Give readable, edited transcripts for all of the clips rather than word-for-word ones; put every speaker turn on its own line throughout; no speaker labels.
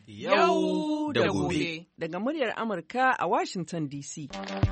Yau da gobe.
Daga muryar Amurka a Washington DC.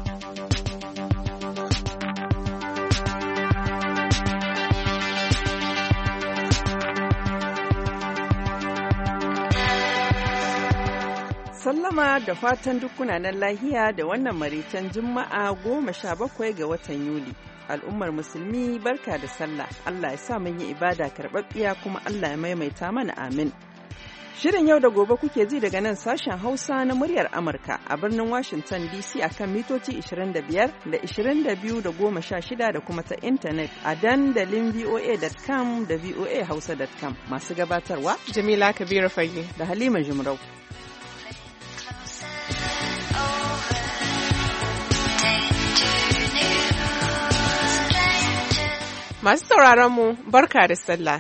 Sallama da fatan dukkunanan lahiya da wannan maraicen Juma'a 17 ga watan Yuli. Al'ummar musulmi barka da sallah. Allah ya sa mun yi ibada karɓaɓɓiya kuma Allah ya maimaita mana amin. Shirin yau da gobe kuke ji daga nan sashen Hausa na muryar Amurka a birnin Washington DC akan mitoci 25 da 22 da 16 da kuma ta intanet a dandalin voa.com da voahausa.com. Masu gabatarwa
Jamila Kabiru Fage
da Halima Jumrau.
Masu sauraron mu barka da sallah.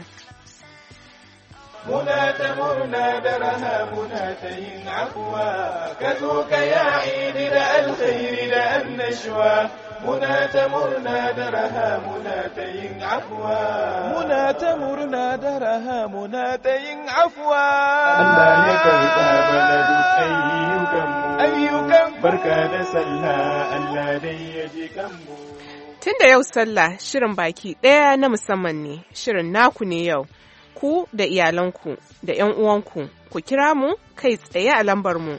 Muna ta murna da raha muna ta yin afuwa, ka zo ka ya idi da alkhairi da annashwa. Muna ta murna da raha muna ta yin afuwa. Muna ta murna da raha muna ta yin afuwa. Allah ya karɓa mana duk ayyukanmu. Barka da sallah Allah dai ya ji kanmu.
Tun da yau sallah shirin baki ɗaya na musamman ne, shirin naku ne yau. Ku da iyalanku da 'yan uwanku ku kira mu kai tsaye a lambar mu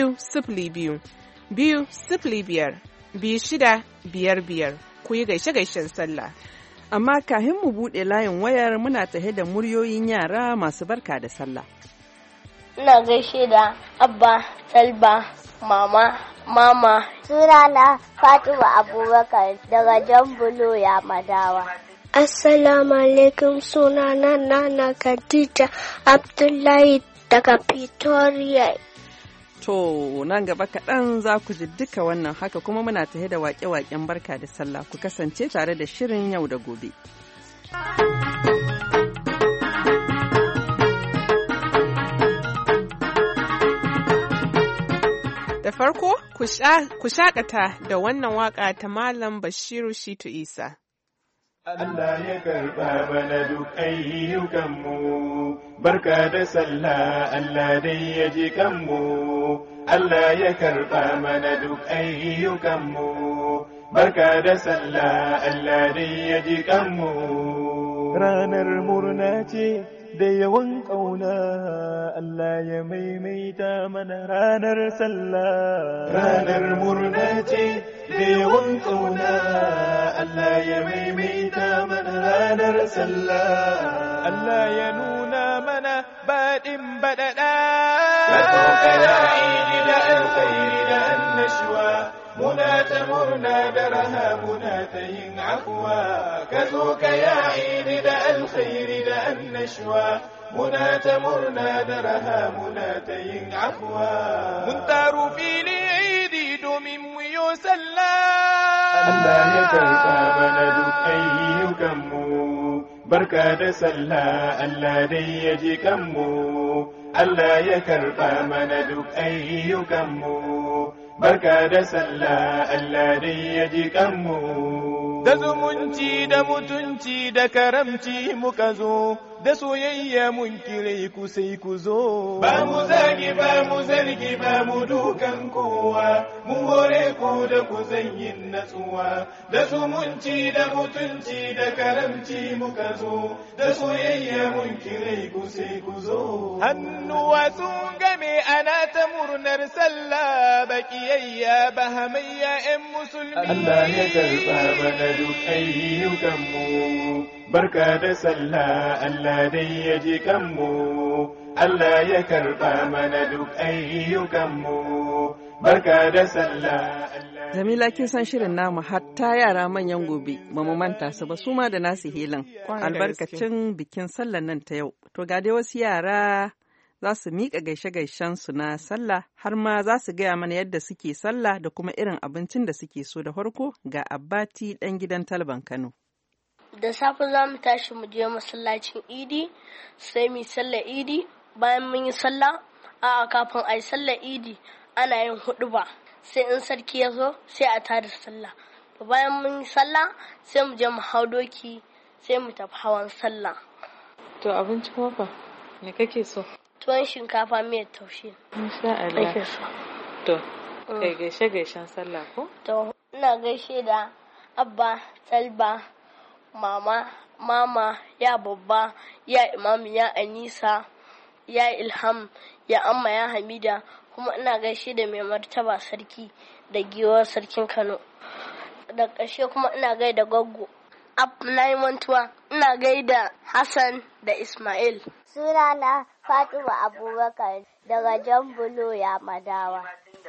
2-0-5-2-0-5-2-6-5-5 ku yi gaishe-gaishen sallah.
Amma kahin mu buɗe layin wayar muna tahe da muryoyin yara masu barka da sallah.
Ina gaishe da Abba, Salba, Mama. Sunana Fatima Abubakar daga Jambulo ya Madawa.
Assalamu alaikum, sunana Nana Khadija Abdullahi daga Pretoria.
To, nan gaba kaɗan za ku ji duka wannan haka kuma muna tahe da waƙe-waƙen barka da sallah. Ku kasance tare da shirin yau da gobe.
Da farko, ku shaƙata da wannan waƙa ta Malam Bashiru Shitu Isa.
Allah ya karɓa mana duk ayyukanmu, barka da sallah Allah dai ya ji kanmu. Allah ya karɓa mana duk ayyukanmu, barka da sallah Allah dai ya ji kanmu. Ranar murna ce da yawan ƙauna, Allah ya maimaita mana ranar sallah. Ranar murna ce da yawan ƙauna, Allah ya maimaita mana ranar sallah. Allah ya nuna mana baɗin baɗaɗa, ka toka ya idi da alkhairi da annashwa. Muna ta murna da raha muna ta yin afuwa, ka zo ka ya idi da alkhairi da annashwa. Muna ta murna da raha muna ta yin afuwa. Mun taru fili idi domin mu yi sallah. Allah ya karɓa mana duk ayyukanmu, barka da sallah Allah dai ya ji kanmu. Allah ya karɓa mana duk ayyukanmu, barka da sallah Allah dai ya ji kanmu. Da zumunci da mutunci da karamci muka zo, da soyayya mun kire ku sai ku zo. Ba mu zagi ba mu zargi ba mu dukan kowa, mun hore ku da ku yin natsuwa. Da zumunci da mutunci da karamci muka zo, da soyayya mun kire ku sai ku zo. Hannuwa sun game ana ta murnar sallah, bakiyayya ba hamayya 'yan musulmi. Allah ya karɓa mana duk ayyukanmu, barka da sallah Allah dai ya ji kanmu. Allah ya karɓa mana duk ayyukanmu, barka da sallah Allah.
Jamila kin san shirin namu hatta yara manyan gobe ba mu manta su ba su ma da nasu hilin albarkacin bikin sallar nan ta yau. To ga dai wasu yara za su miƙa gaishe-gaishen su na sallah har ma za su gaya mana yadda suke sallah da kuma irin abincin da suke so. Da farko ga Abbati ɗan gidan Talban Kano.
Da safe za mu tashi mu je masallacin idi, sai mu sallar idi. Bayan mun yi sallah, kafin a yi sallar idi ana yin huɗuba. Sai in sarki ya zo sai a tada sallah. Bayan mun yi sallah sai mu je mu hau doki sai mu tafi hawan sallah.
To abinci kuma fa me kake so?
tuwon shinkafa miyar taushe.
Insha Allah. To, kai gaishe-gaishen sallah ko?
To, ina gaishe da Abba, Talba, Mama, ya Babba, ya Imam, ya Anisa, ya Ilham, ya Amma, ya Hamida, kuma ina gaishe da mai martaba sarki da giwar sarkin Kano. Da ƙarshe kuma ina gaida Goggo. Na yi mantuwa, ina gaida Hassan da Ismail.
Sunana Fatima Abubakar daga Jambulo ya Madawa.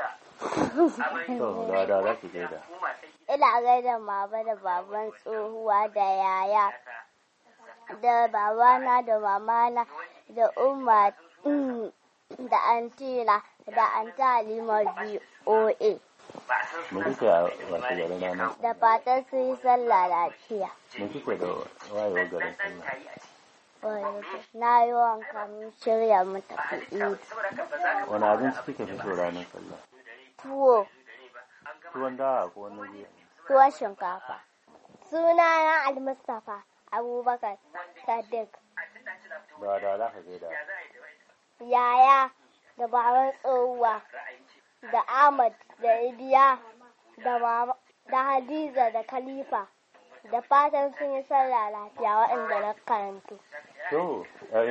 Ina gaida mama da baban tsohuwa da yaya da babana da mamana da umma da antina da anta Halima VOA.
Me kike a wasu garin ranar?
Da fatan sun yi sallah lafiya.
Me kike da wayewar garin sallah?
Na yi wanka mun shirya mu tafi idi.
Wani abinci kike fi so ranar sallah?
Tuwo.
Tuwon dawa ko wani biyu?
Tuwon shinkafa. Sunana Al-Mustapha Abubakar Sadiq.
Ba da za ka gaida.
Yaya da baban tsohuwa da Ahmad da Ibiya da Hadiza da Khalifa da fatan sun yi sallah lafiya waɗanda na karantu.
To,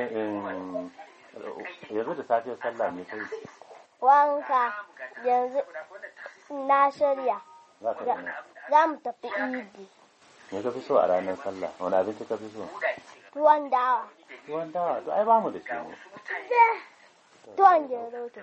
yanzu da safiyar sallah ne kai?
Wanka yanzu na shirya. Za mu tafi idi.
Me ka fi so a ranar sallah? Wani abinci ka fi so?
Tuwon dawa.
Tuwon dawa, to ai ba mu da shi ne.
Tuwon gero to.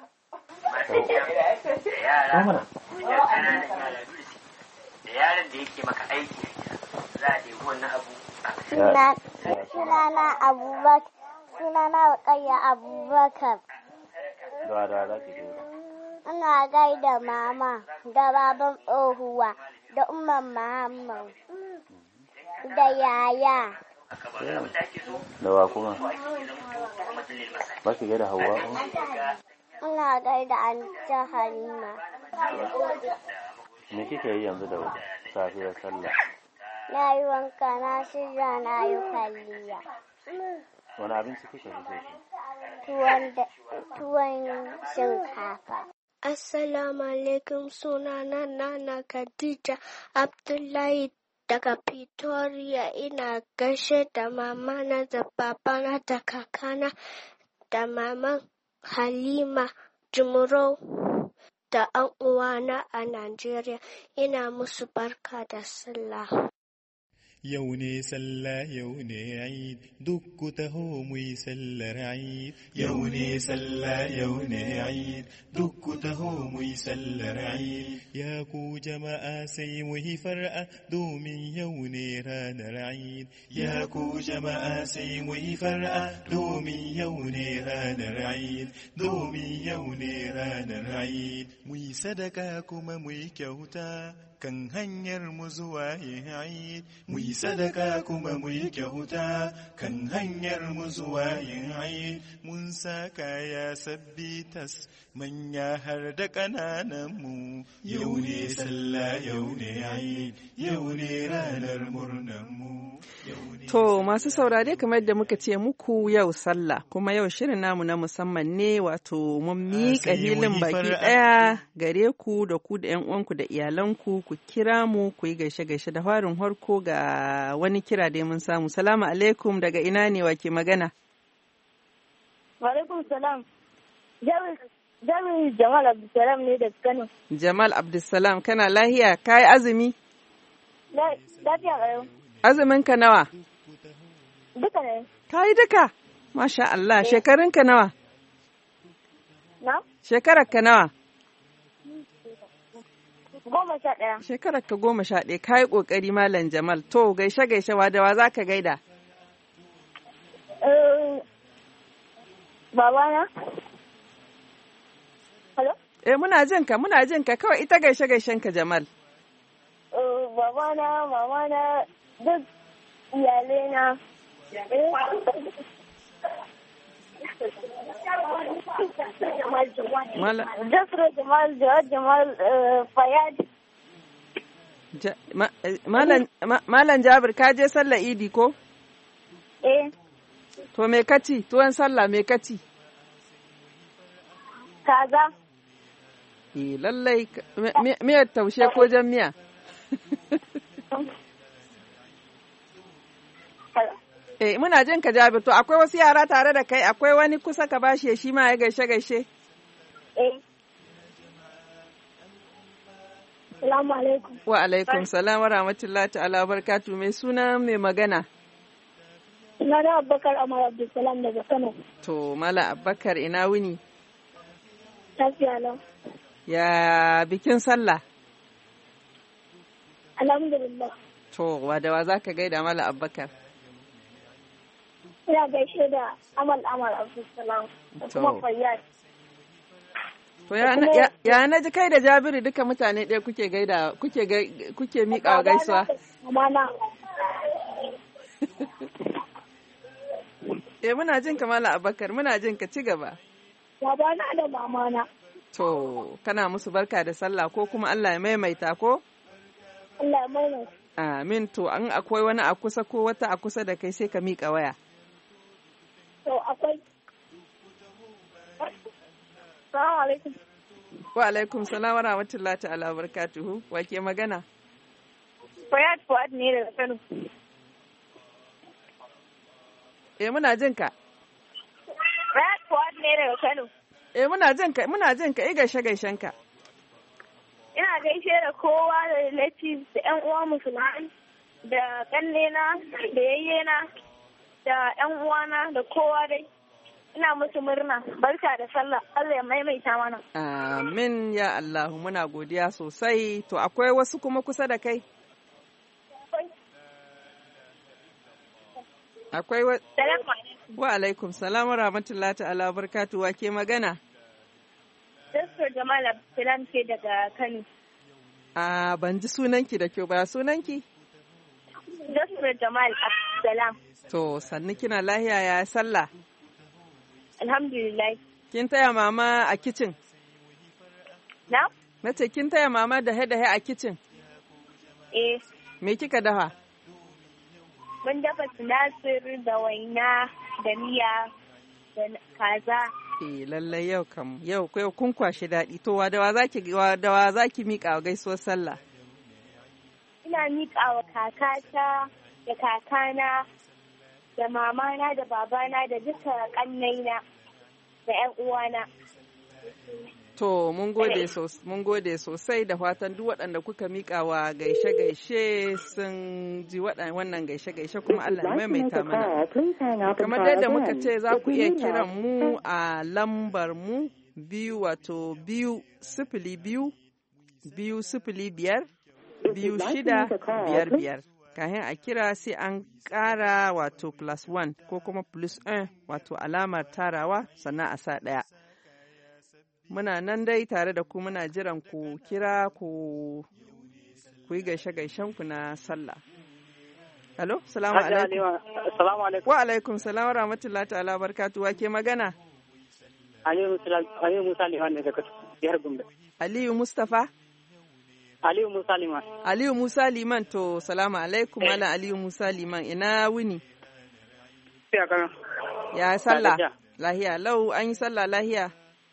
Da yaron da yake maka aiki za a ɗebi wannan abu.
Sunana Abubakar. Sunana Rukayya Abubakar.
Da za ki gaida.
Ina gaida mama da baban tsohuwa da umman Muhammad da yaya.
Da wa kuma? Ba ki gaida Hauwa kuma?
Ina gaida Anta Halima.
Me kike yi yanzu da safiyar sallah?
Na yi wanka, na shirya, na yi kwalliya.
Wani abinci kike fi so?
Tuwon shinkafa. Assalamu alaikum, sunana Nana Khadija Abdullahi daga Pretoria. Ina gaishe da mamana da babana da kakana da maman Halima Jumro da an uwana a Najeriya. Ina musu barka da sallah.
Yau ne sallah yau ne Eid duk ku taho mu yi sallar Eid. Yau ne sallah yau ne Eid duk ku taho mu yi sallar Eid. Ya ku jama'a sai mu yi far'a domin yau ne ranar Eid. Ya ku jama'a sai mu yi far'a domin yau ne ranar Eid. Domin yau ne ranar Eid. Mu yi sadaka kuma mu yi kyauta kan hanyar mu zuwa Eid. Mu yi sadaka kuma mu yi kyauta kan hanyar mu zuwa Eid. Mun sa kaya sabbi tas manya har da ƙananan mu. Yau ne sallah yau ne Eid, yau ne ranar murnar mu.
To masu saurare kamar da muka ce muku yau sallah kuma yau shirin namu na musamman ne wato mun miƙa hilin baki ɗaya gare ku da ku da 'yan uwanku da iyalanku ku kira mu ku yi gaishe-gaishe da farin harko ga wani kira da mun samu. Salamu alaikum, daga ina ne wake magana?
Wa alaikum salam. Jami'in Jamal Abdulsalam ne da Kano.
Jamal Abdulsalam, kana lahiya? Ka yi azumi?
Lafiya ƙayo.
Azumin ka nawa?
Duka ne.
Ka yi duka? Masha Allah, shekarun ka nawa?
Na?
Shekarar ka nawa?
11.
Shekarar ka 11, ka yi ƙoƙari Malam Jamal. To, gaishe-gaishe wa da wa za ka gaida?
Babana? Hello?
Muna jin ka, kawai ita gaishe-gaishen ka Jamal.
Babana, mamana, duk iyalena. Jasra Jamal, Jawad Jamal, Fayad.
Malam Jabir, ka je sallah Idi ko?
Eh.
To me kaci? Tuwon sallah me kaci?
Kaza.
Lallai miyar taushe ko jan miya? Muna jin ka Jabir, to akwai wasu yara tare da kai, akwai wani kusa ka bashi shi ma ya gaishe.
Salamu alaikum.
Wa alaikum salam wa rahmatullahi ta'ala wa barakatuh. Mai suna mai magana?
Ina da Abubakar Amar Abdulsalam daga Kano.
To, Mala Abubakar ina wuni?
Lafiya lau.
Ya bikin sallah?
Alhamdulillah.
To, wa za ka gaida Mala Abubakar?
Ina gaishe da Amar Abdulsalam da kuma Fayyad.
To ya na ji kai da Jabiru duka mutane ɗaya kuke gaida kuke miƙa wa gaisuwa.
Mamana.
Muna jin ka Mala Abubakar, muna jin ka ci gaba.
Babana da mamana.
To kana musu barka da sallah ko kuma Allah ya maimaita ko?
Allah ya maimaita.
Amin, to an akwai wani a kusa ko wata a kusa da kai sai ka miƙa waya.
To akwai. Assalamu alaikum.
Wa alaikum salam wa rahmatullahi ta'ala wa barakatuhu. Wa ke magana?
Fuad ne daga Kano.
Muna jin ka.
Fuad ne daga Kano.
Muna jin ka, gaishen ka.
Ina gaishe da kowa da relatives da ƴan uwa musulmai da kannena da yayyena da ƴan uwana da kowa dai. Ina musu murna, barka da sallah, Allah ya maimaita mana.
Amin ya Allah, muna godiya sosai. To akwai wasu kuma kusa da kai? Akwai wa alaikum salam wa rahmatullahi ta'ala barkatu wa ke magana?
Dr. Jamal Abdulsalam ce daga Kano.
Ban ji sunanki da kyau ba, sunanki?
Dr. Jamal Abdulsalam.
To, sannu kina lahiya ya sallah?
Alhamdulillah.
Kin taya mama a kicin?
Na?
Nace kin taya mama da dahe a kicin? Me kika dafa?
Mun dafa sinasir da waina da miya da kaza.
Lallai yau kun kwashi daɗi. To wa da wa zaki miƙa gaisuwar sallah?
Ina miƙa wa kakata da kakana da mamana da babana da duka ƙannaina da ƴan uwana.
To mun gode sosai da fatan duk waɗanda kuka miƙa wa gaishe-gaishe sun ji wannan gaishe-gaishe kuma Allah ya maimaita mana. Kamar yadda muka ce za ku iya kiran mu a lambar mu 2-2-0-5-2-0-5-5. Kahin a kira sai an ƙara wato +1 ko kuma +1 wato alamar tarawa sannan a sa ɗaya. Muna nan dai tare da ku muna jiran ku kira ku yi gaishe-gaishen ku na sallah. Halo, salamu alaikum. Wa alaikum salam wa rahmatullahi ta'ala barkatu wa ke magana?
Aliyu Musa Liman ne daga jihar Gombe.
Aliyu Mustafa?
Aliyu Musa Liman.
Aliyu Musa Liman to salamu alaikum Malam Aliyu Musa Liman ina wuni? Ya sallah? Lahiya lau an yi sallah lahiya?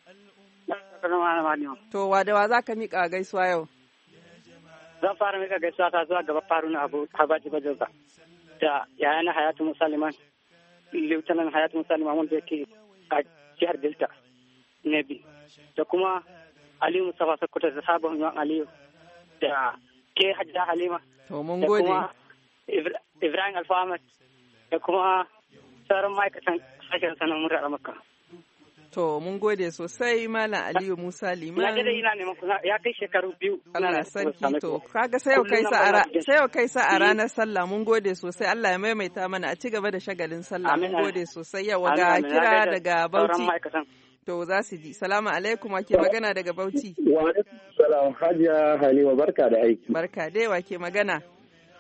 To wa da wa za ka miƙa gaisuwa yau?
Zan fara miƙa gaisuwa ta zuwa gaba Faruna Abu Habaji Bajoga da yayana Hayatu Musa Liman, Lieutenant Hayatu Musa Liman wanda yake a jihar Delta Nebi, da kuma Aliyu Mustafa Sokoto da sabon yawan Aliyu da ke Hajja Halima.
To mun gode.
Da kuma Ibrahim Alfahamad da kuma sauran ma'aikatan sashen sanar murar Makka.
To mun gode sosai Malam Aliyu Musa Liman.
Na dai ina neman ku ya kai shekaru 2.
Allah sarki to kaga sai yau kai sa a ranar sallah mun gode sosai Allah ya maimaita mana a ci gaba da shagalin sallah mun gode sosai yau ga kira daga Bauchi. To za su ji. Salamu alaikum wake magana daga Bauchi.
Wa alaikum salam Hajiya Halima barka da aiki.
Barka dai wake magana.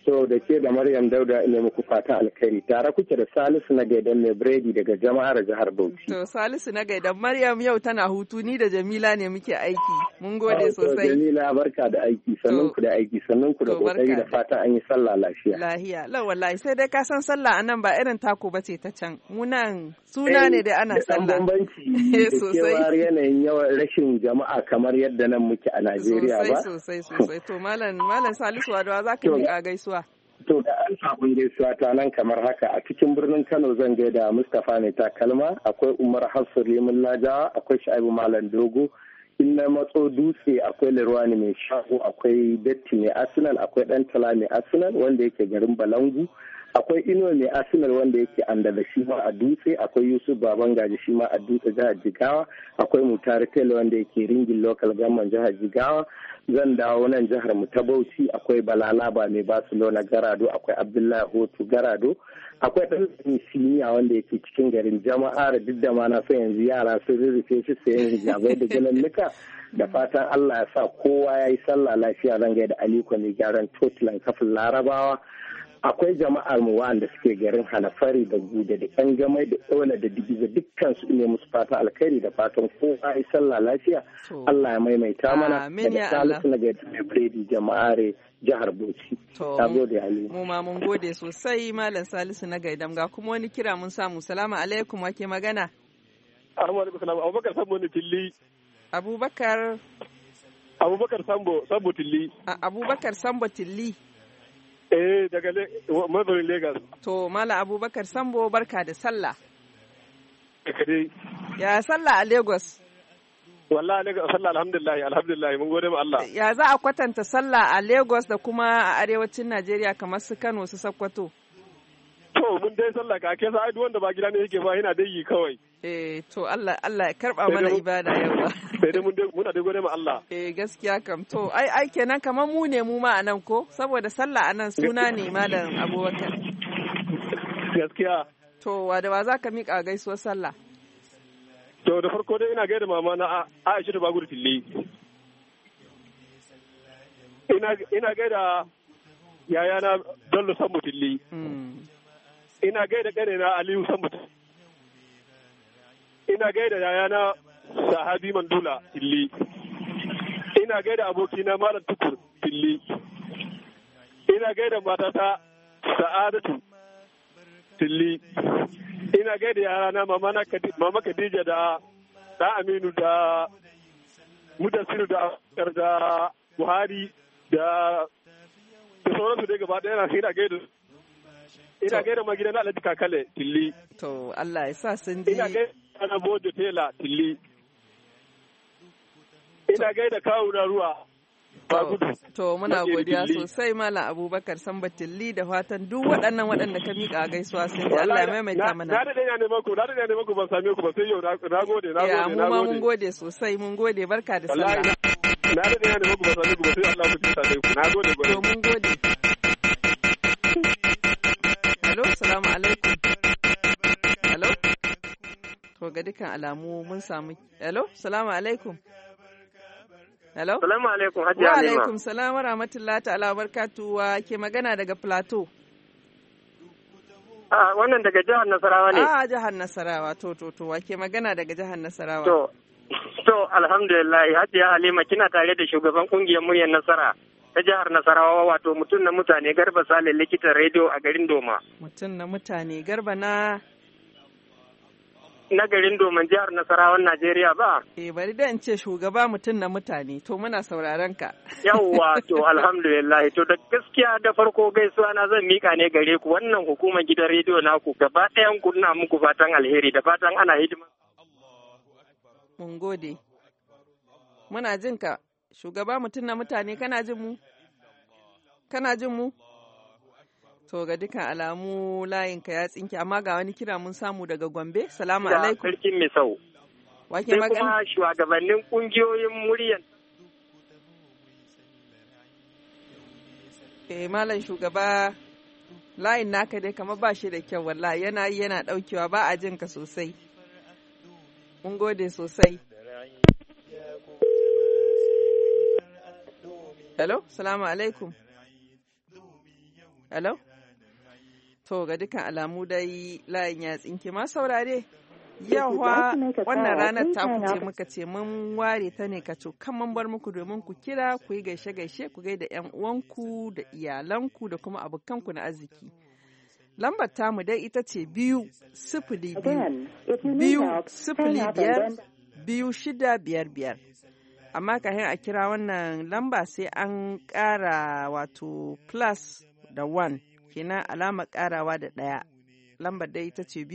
So da ke da Maryam Dauda ina muku fata alkhairi tare kuke da Salisu na gaidan mai biredi daga jama'ar jihar Bauchi.
To Salisu na gaidan Maryam yau tana hutu ni da Jamila ne muke aiki. Mun gode sosai.
Jamila barka da aiki sannan ku da aiki sannan ku da kokari da fata an yi sallah lafiya.
Lahiya. La wallahi sai dai ka san sallah anan ba irin tako bace ta can. Mu nan suna ne da ana sallah.
Da bambanci da cewar yanayin yawan rashin jama'a kamar yadda nan muke a Najeriya ba.
Sosai. To malam Salisu Wadawa zaka miƙa gaisuwa.
To da an sabon gaisuwa ta nan kamar haka a cikin birnin Kano zan gaida Mustapha ne takalma, akwai Umar Hafsu Limin Lajawa, akwai Sha'ibu Malam Dogo, in na matso dutse akwai Lirwani mai shago, akwai Datti mai Arsenal, akwai Dantala mai Arsenal wanda yake garin Balangu, akwai Inuwa mai Arsenal wanda yake Andala shi ma a dutse, akwai Yusuf Babangaji shi ma a dutse jihar Jigawa, akwai Mutare Tele wanda yake Ringin Local Government jihar Jigawa. Zan dawo nan jihar mu ta Bauchi akwai Balalaba mai Barcelona Garado, akwai Abdullahi Hotu Garado, akwai ɗan siniya wanda yake cikin garin Jama'ar duk da ma na so yanzu yara sun rurrufe shi sayan hijabai da galalluka da fatan Allah ya sa kowa ya yi sallah lafiya zan gaida Aliko mai gyaran totilan kafin Larabawa. Akwai jama'ar mu wanda suke garin Hanafari da Gude da ƴan gamai da Ola da Digiza dukkan su ne musu fata alkhairi da fatan kowa ya sallah lafiya. Allah ya maimaita mana da Salisu na gaida mai biredi jama'are jihar Bauchi. Na gode Ali.
Mu ma mun gode sosai Malam Salisu na gaidam ga kuma wani kira mun samu. Salamu alaikum wake magana.
Alaikum salam. Abubakar Sambo ne Tilli.
Abubakar
Sambo Tilli.
Abubakar Sambo Tilli.
Daga mazaunin Legas.
To, Mala Abubakar Sambo barka da sallah.
Dai.
Ya sallah a Lagos?
Wallahi Lagos sallah alhamdulillah mun gode ma Allah.
Ya za a kwatanta sallah a Lagos da kuma a arewacin Najeriya kamar su Kano su Sokoto?
To, mun dai sallah ka ke sa wanda ba gida ne yake ba yana dai yi kawai.
To Allah ya karba mana ibada yawa.
Sai dai muna dai gode ma Allah.
Gaskiya kam to ai kenan kamar mu ne mu ma anan ko saboda sallah anan suna ne Malam Abubakar.
Gaskiya.
To wa za ka mika gaisuwar sallah?
To da farko dai ina gaida mama na Aisha da Baguru Tilli. Ina gaida yayana Bello Sambo Tilli. Ina gaida ƙanina Aliyu Sambo. Ina gaida yayana Sahabi Mandula Tilli. Ina gaida abokina Malam Tukur Tilli. Ina gaida matata Sa'adatu Tilli. Ina gaida yarana Mama Khadija da Aminu da Mudassiru da Buhari da sauransu dai gaba ɗaya ina gaida. Ina gaida magida na Alhaji Kakale Tilli.
To Allah ya sa sun ji.
Ina gaida na Bojo Tela Tilli. Ina gaida kawo na ruwa.
To muna godiya sosai Malam Abubakar Samba Tilli da fatan duk waɗanda ka miƙa gaisuwa sun ji Allah ya maimaita mana.
Na daɗe ne maku ban same ku ba sai yau na gode.
Ya mu ma mun gode sosai mun gode barka da sallah.
Na daɗe ne maku ban same ku ba sai Allah ku tsaya ku. Na gode.
To mun gode. Hello, salamu alaikum. Hello? To ga dukkan alamu mun samu. Hello, salamu alaikum. Hello?
Salamu alaikum, Hajji Halima.
Wa alaikum salam wa rahmatullahi ta'ala wa barakatuwa ke magana daga Plateau.
Wannan daga jihar Nasarawa ne.
Jihar Nasarawa. To wa ke magana daga jihar Nasarawa.
To alhamdulillah Hajji Halima kina tare da shugaban kungiyar muryar Nasara ta jihar Nasarawa wato mutum na mutane Garba Sale likitan rediyo a garin Doma.
Mutum na mutane Garba na
garin Domin jihar Nasarawan Najeriya ba?
Bari da in ce shugaba mutum na mutane, to muna sauraron ka.
Yawwa, to alhamdulillah, to da gaskiya da farko gaisuwa na zan mika ne gare ku wannan hukumar gidan rediyo naku gaba ɗayan ku na muku fatan alheri da fatan ana hidima.
Mun gode. Muna jin ka, shugaba mutum na mutane kana jin mu? Kana jin mu? To ga dukkan alamu layinka ya tsinke amma ga wani kira mun samu daga Gombe. Salamu alaikum.
Sarkin Misau.
Wake magana?
Sai kuma shugabannin kungiyoyin muryan.
Malam shugaba layin naka dai kamar ba shi da kyau wallahi yana daukewa ba a jin ka sosai. Mun gode sosai. Hello, salamu alaikum. Hello? To ga dukkan alamu dai layin ya tsinke ma saurare. Yawa wannan ranar ta kuce muka ce mun ware ta ne kaco kan mun bar muku domin ku kira ku yi gaishe-gaishe ku gaida 'yan uwanku da iyalanku da kuma abokanku na arziki. Lambar tamu dai ita ce 2-0-5-2-6-5-5. Amma kafin a kira wannan lamba sai an ƙara wato plus da 1 kenan alamar ƙarawa da 1. Lambar dai ita ce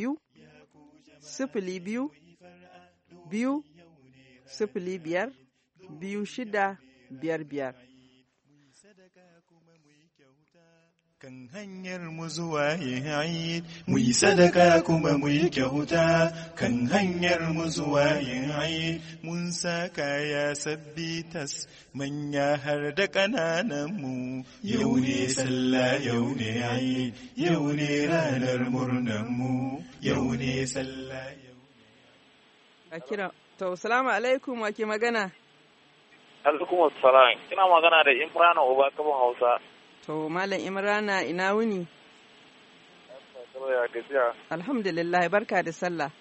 2-0-2-5-2-6-5-5.
Kan hanyar mu zuwa yin mu yi sadaka kuma mu yi kyauta. Kan hanyar mu zuwa yin mun sa kaya sabbi tas manya har da ƙananan mu. Yau ne sallah yau ne Eid, yau ne ranar murnan mu. Yau ne sallah yau.
A kira, to salamu alaikum wa ke magana?
Alaikum assalam, ina magana da Imrana Uba Kabin Hausa.
To, Malam Imrana ina wuni? Alhamdulillah, barka da sallah.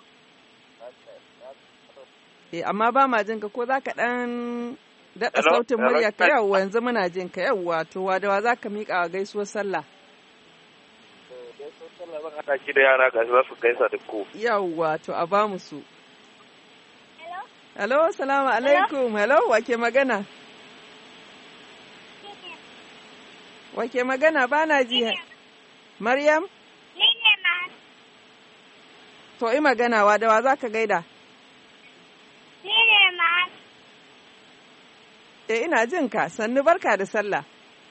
Amma ba ma jinka ko za ka ɗan daɗa sautin murya ka yawwa yanzu muna jinka yawwa to wadawa za ka miƙa wa gaisuwar sallah.
Gaisuwar sallah zan haɗa ki da yara ga za su gaisa da ku.
Yawwa to a ba mu su. Hello, salamu alaikum. Hello, wake magana? Wake magana ba na ji. Maryam?
Ni ne ma.
To, yi magana wa da wa za ka gaida?
Ni ne ma.
Ina jin ka, sannu barka da sallah.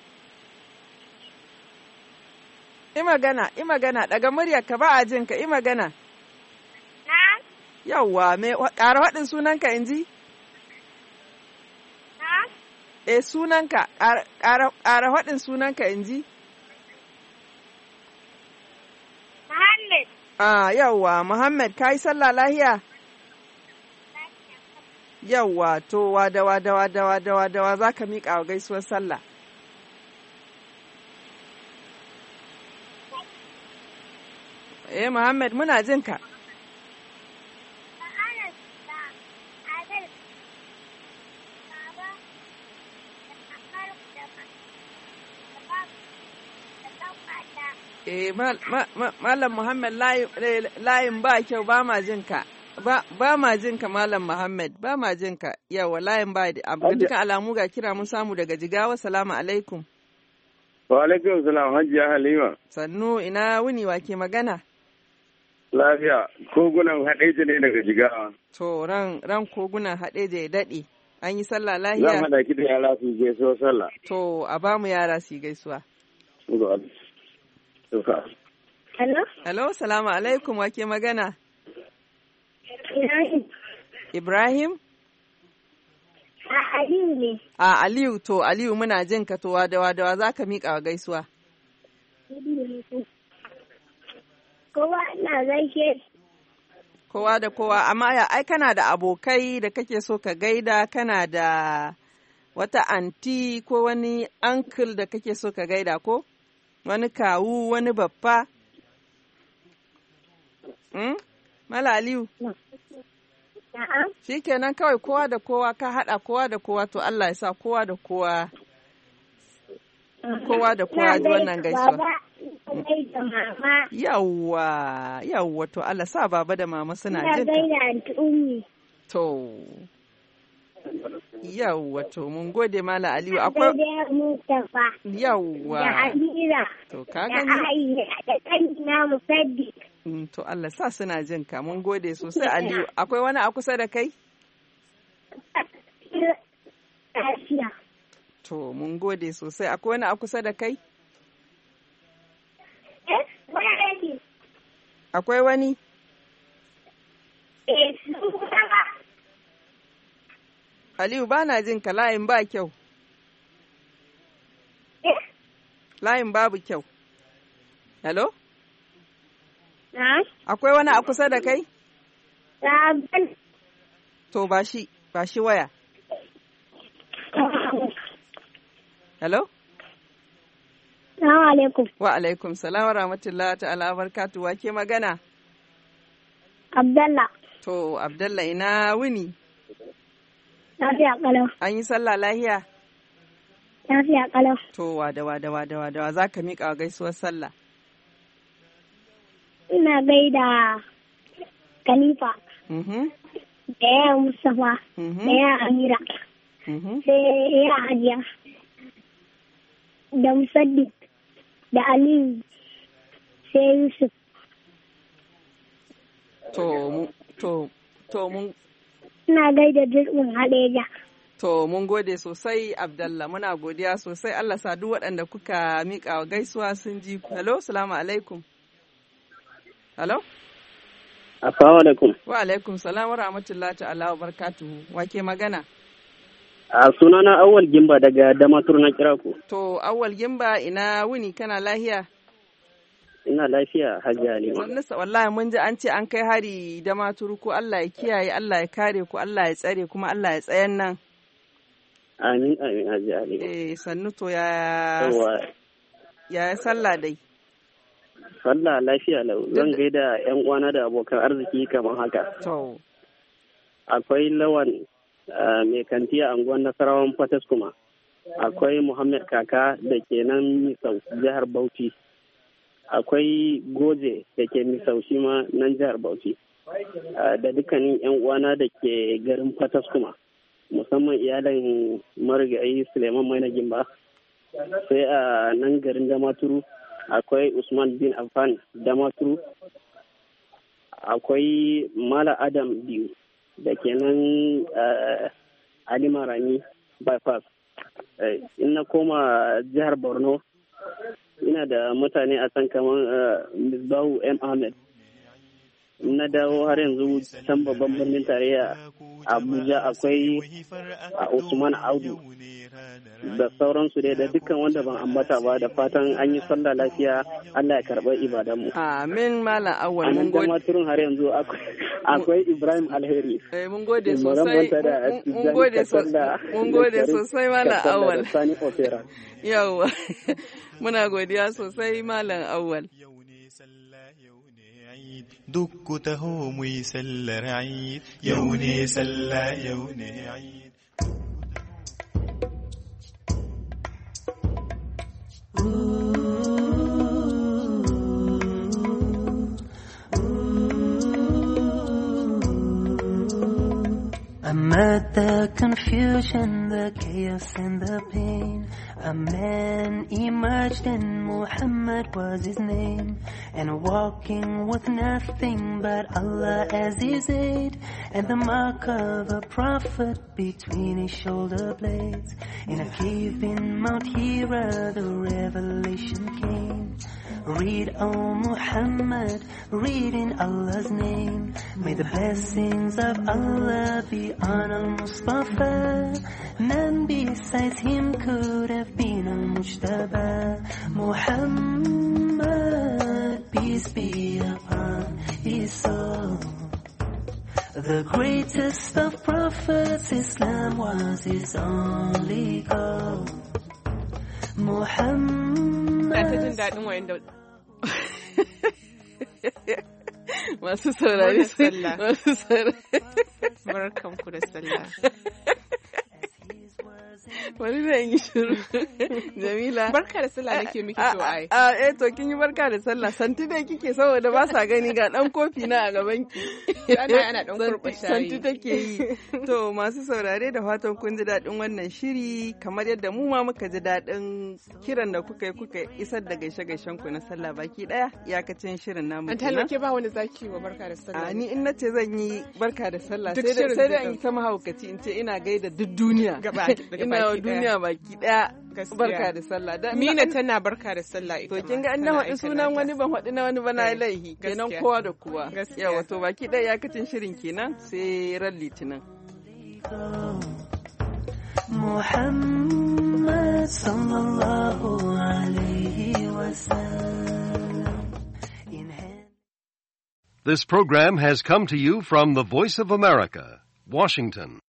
Yi magana, daga muryarka ba a jin ka, yi magana.
Na?
Yawwa, ƙara waɗin sunanka in ji? Sunanka, ƙara faɗin sunanka in ji?
Muhammad.
Yawwa, Muhammad, ka yi sallah lahiya? Yawwa, to wadawa za ka miƙa wa gaisuwar sallah. Muhammad, muna jin ka. Malam Muhammad layin ba kyau ba ma jin ka. Ba ma jin ka Malam Muhammad, ba ma jin ka. Yawa layin ba da dukkan alamu ga kira mun samu daga Jigawa. Salamu alaikum.
Wa alaikum salam Hajiya Halima.
Sannu ina wuni wa ke magana?
Lafiya, kogunan Hadeja ne daga Jigawa.
To ran kogunan Hadeja ya daɗe. An yi sallah lahiya?
Zan haɗa ki da yara su gaisuwa sallah.
To a ba mu yara su gaisuwa.
Hello?
Hello, salamu alaikum, wake magana?
Ibrahim.
Ibrahim?
Aliyu ne.
Aliyu, to Aliyu muna jin ka to wadawa za ka miƙa wa gaisuwa.
Kowa na gaishe.
Kowa da kowa, amma ai kana da abokai da kake so ka gaida, kana da wata anti ko wani uncle da kake so ka gaida ko? Wani kawu, wani baffa? Mala Aliyu? Shi kenan kawai kowa da kowa ka haɗa kowa da kowa to Allah ya sa kowa da kowa ji wannan gaisuwa. Yawwa to Allah sa baba da mama suna jin to. Yawwa to mun gode Mala Aliyu akwai yawwa to ka gani
da kanina Musaddiq
to Allah sa suna jin ka mun gode sosai Aliyu akwai wani a kusa da kai to mun gode sosai akwai wani a kusa da kai akwai wani Aliyu ba na jin ka layin ba kyau. Layin babu kyau. Hello? Akwai wani a kusa da kai? To ba shi waya. Hello?
alaikum.
Wa alaikum salam wa rahmatullahi ta'ala barkatu. Wa ke magana?
Abdallah.
To, Abdallah ina wuni?
Lafiya kalau.
An yi sallah lahiya?
Lafiya kalau.
To, wadawa za ka miƙa wa gaisuwar sallah?
Ina gaida Khalifa. Da ya Mustapha. Da ya Amira. Sai ya Hajiya. Da Musaddiq. Da Aliyu. Sai Yusuf.
To mun
ina gaida Dirɓin Hadeja.
To mun gode sosai Abdallah, muna godiya sosai. Allah sa duk waɗanda kuka miƙa wa gaisuwa sun ji. Hello, salamu alaikum. Hello?
Assalamu alaikum.
Wa alaikum salam wa rahmatullahi ta'ala wa barakatuhu. Wa ke magana?
A sunana Awwal Gimba daga Damaturu na kira ku.
To Awwal Gimba ina wuni kana lahiya?
Ina lafiya Hajji Halima.
Wallahi mun ji an ce an kai hari Damaturu ko Allah ya kiyaye, Allah ya kare ku, Allah ya tsare kuma Allah ya tsayan nan.
Amin Hajji Halima.
Sannu to ya sallah dai.
Sallah lafiya lau. Zan gaida ƴan uwana da abokan arziki kamar haka.
To.
Akwai Lawan mai kanti a unguwar Nasarawan Fataskuma. Akwai Muhammad Kaka da ke nan Misau jihar Bauchi. Akwai Goje da ke Misau shi ma nan jihar Bauchi. Da dukkanin ƴan uwana da ke garin Fataskuma. Musamman iyalan marigayi Suleiman Maina Gimba. Sai a nan garin Damaturu. Akwai Usman bin Affan Damaturu, akwai Mala Adam Biyu da ke nan Alima Rani bypass. In na koma jihar Borno, ina da mutane a can kamar Misbahu M. Ahmed. Na dawo har yanzu can babban birnin tarayya Abuja akwai Usman Audu da sauransu dai da dukkan wanda ban ambata ba da fatan an yi sallah lafiya, Allah ya karɓar ibadanmu.
Amin Malam Awwal mun gode.
A nan har yanzu akwai Ibrahim Alheri.
Mun gode sosai. Mun gode sosai Malam Awwal. Yawwa. Muna godiya sosai Malam Awwal.
duk ku taho mu yi sallar Eid, yau ne sallah yau ne Eid.
Amid the confusion, the chaos and the pain, a man emerged and Muhammad was his name, and walking with nothing but Allah as his aid, and the mark of a prophet between his shoulder blades. In a cave in Mount Hira the revelation came. Read, O Muhammad, read in Allah's name. May the blessings of Allah be on Al-Mustafa. None besides him could have been Al-Mujtaba. Muhammad, peace be upon his soul. The greatest of prophets, Islam was his only goal. Muhammad.
Masu saurari
sallah. Barkanku da sallah.
Wani zai yi shiru. Jamila.
Barka da sallah nake miki to ai.
To kin yi barka da sallah. Santi dai kike saboda ba sa gani ga dan kofi na a gaban ki.
Ana dan kurba shayi.
Santi take yi. To masu saurare da fatan kun ji dadin wannan shiri kamar yadda mu ma muka ji dadin kiran da kuka isar da gaishe-gaishen ku na sallah baki daya iyakacin shirin namu.
An talake ba wani zaki wa barka da sallah.
Ni in nace zan yi barka da sallah sai da in ta mahaukaci in ce ina gaida duk duniya. Ina wa duniya baki daya barka da sallah.
Mina tana barka da sallah ita.
To kin ga na faɗi sunan wani ban faɗi na wani ba na laihi kenan kowa da kowa. Yawa to baki daya yakacin shirin kenan sai ran Litinin.
Muhammad sallallahu alaihi wasallam.
This program has come to you from the Voice of America, Washington.